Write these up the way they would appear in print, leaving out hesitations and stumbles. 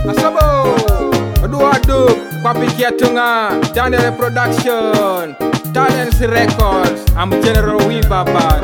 Asabo, Oduadu, Kwapikia Tunga, Daniel Production, Talents Records, I'm General Weaver.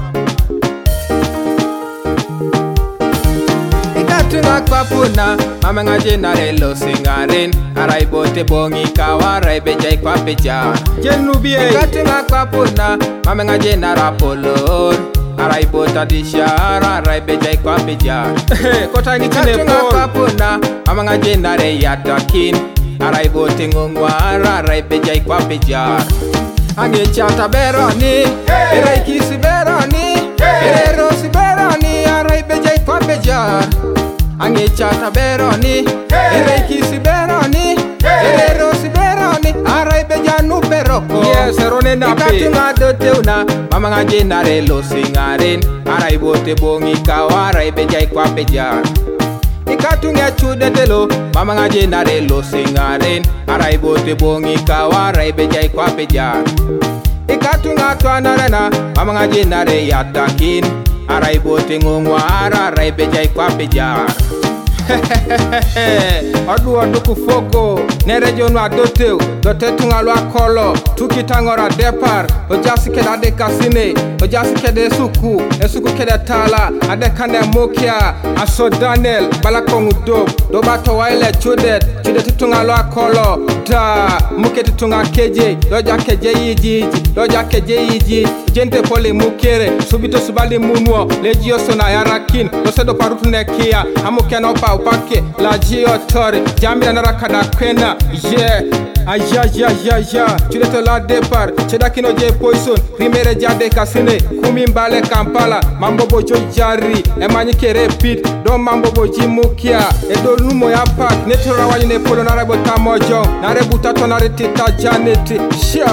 Tunga kwapuna, mama ngaje narelo singarin, araibote bongi kawara bejai kwapeja. Jenubie. Tunga kwapuna, mama ngaje narapolor, araibota dishara, araibejai kwapeja. Kota ngitine po. Tunga kwapuna, mama ngaje nare yatakin, araibote ngongwara, araibejai kwapeja. Ange chata beroni, eraikisi beroni, erosi beroni, araibejai kwapeja. Ange chata beroni, ereikisi beroni, erosi beroni, araibeja nu beroko. Yes, erone napi. Ikatunga dote una, mama ngaje nare lo singarin, araibote bongi kawa, araibeja ikwapeja. Ikatunga chude telo, mama ngaje nare lo singarin, araibote bongi kawa, araibeja ikwapeja. Ikatunga twanarena, mama ngaje nare yatakin, araibote ngongwara, araibeja ikwapeja. Odu kufoko nerejo no adoteu dote tunga lo akolo tukitangora depart ojasi keda de kasine ojasi kede suku esuku kede tala ade kande mokia aso Daniel balakongu do bato waile chudet tunga lo akolo da muke tunga keje doja keje yiji jente pole mukere subito subali munwo lejio sona yarakin dosedo parutu nekia amuke no pa upake la jiotori jamira narakada kwena aya chudeto la depart chedakino je poison primere jade kasine kumimbale Kampala mambo bojo jari emanyike repeat do mambo boji mukia edo numo ya park netora wanyine polo narebo tamojo narebuta to naretita janeti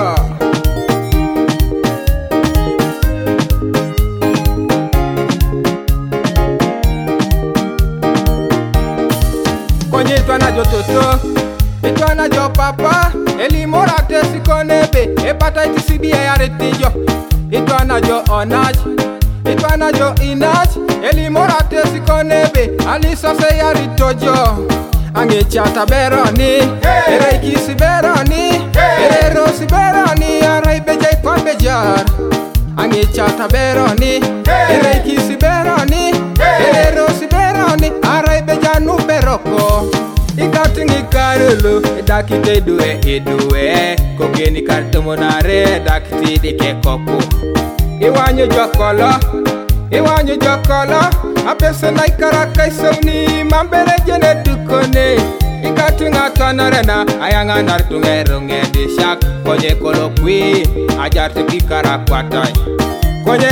Konye itwana jo toto, itwana jo papa, elimora tesi konebe, epata itisibia ya retijo. Itwana jo onaj, itwana jo inaj, elimora tesi konebe, alisa se ya ritojo. Ange chata beroni, ereikisi beroni, erosi beroni, araibeja ikwapejar. Ange chata beroni, ereikisi beroni, erosi beroni, araibeja nu beroko. Ikatungi karulu, dakite edue, kogeni kartumonare, dakiti dike koku. Iwanyu jokolo, apese na ikaraka isoni, mambere jene dukone. Ikatunga twanarena, ayanga nartunge runge dishak, konye kolo kwi, ajarte kikara kwatai. Konye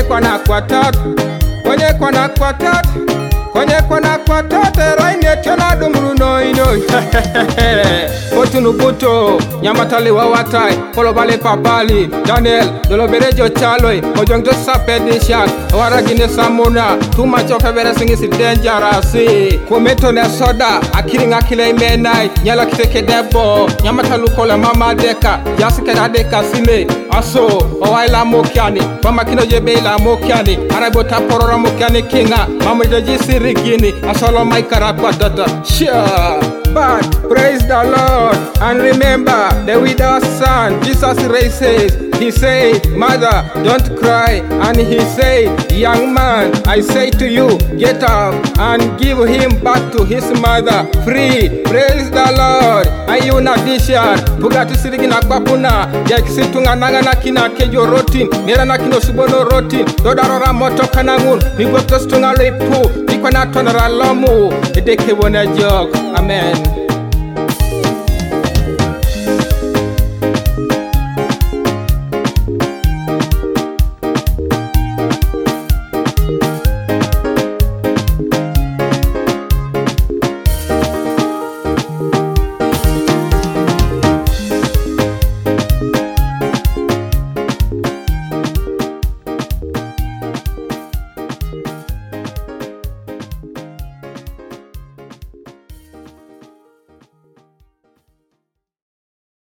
kwana kwatat, raine tena dumruno ino. Otunu buto, nyamatali wawatai, kolo bale papali, Daniel, dolo berejo chaloi, ojongto sape dishak, waragine samuna, too much of everything is dangerous. Kometo ne soda, akiri ngakile imenai, nyala kiteke debo, nyamatalu kola mama deka, jasike na deka sine, aso, owaila mokiani, mama kino jebe ila mokiani, arabota porora mokiani kinga, mama jisi rigini, asolo maikara kwa dada, But praise the Lord and remember the widow's son. Jesus raises. He said, "Mother, don't cry." And he said, "Young man, I say to you, get up and give him back to his mother free." Praise the Lord. Ayuna disha bugati sirigina kwapuna yakisitunga nangana kina kejo rotin nera na kino subono rotin dodarora moto kanangun migwekto stunga lepu ikwana tonara lomu edeke wona jok. Amen.